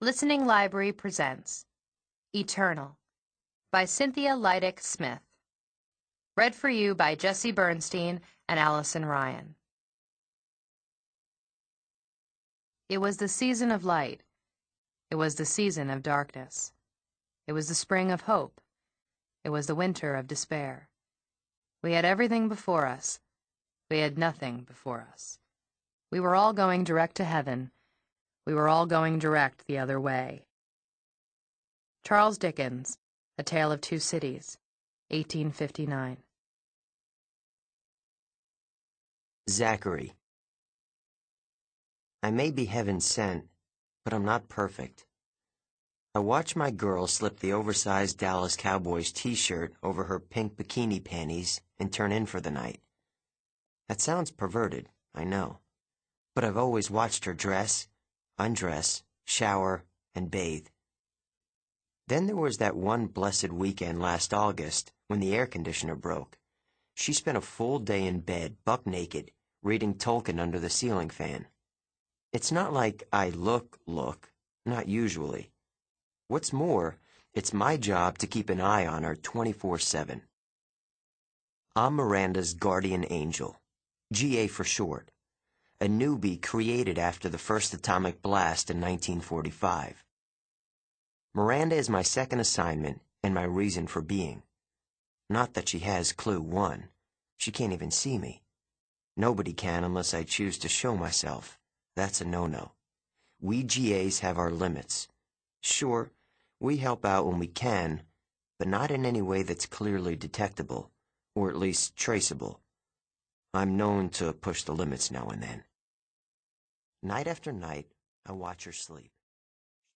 Listening Library presents Eternal by Cynthia Leidick Smith. Read for you by Jesse Bernstein and Allison Ryan. It was the season of light. It was the season of darkness. It was the spring of hope. It was the winter of despair. We had everything before us. We had nothing before us. We were all going direct to heaven. We were all going direct the other way. Charles Dickens, A Tale of Two Cities, 1859. Zachary. I may be heaven sent, but I'm not perfect. I watch my girl slip the oversized Dallas Cowboys t-shirt over her pink bikini panties and turn in for the night. That sounds perverted, I know. But I've always watched her dress, undress, shower, and bathe. Then there was that one blessed weekend last August when the air conditioner broke. She spent a full day in bed, buck naked, reading Tolkien under the ceiling fan. It's not like I look, not usually. What's more, it's my job to keep an eye on her 24/7. I'm Miranda's guardian angel, GA for short, a newbie created after the first atomic blast in 1945. Miranda is my second assignment and my reason for being. Not that she has clue one. She can't even see me. Nobody can unless I choose to show myself. That's a no-no. We GAs have our limits. Sure, we help out when we can, but not in any way that's clearly detectable, or at least traceable. I'm known to push the limits now and then. Night after night, I watch her sleep.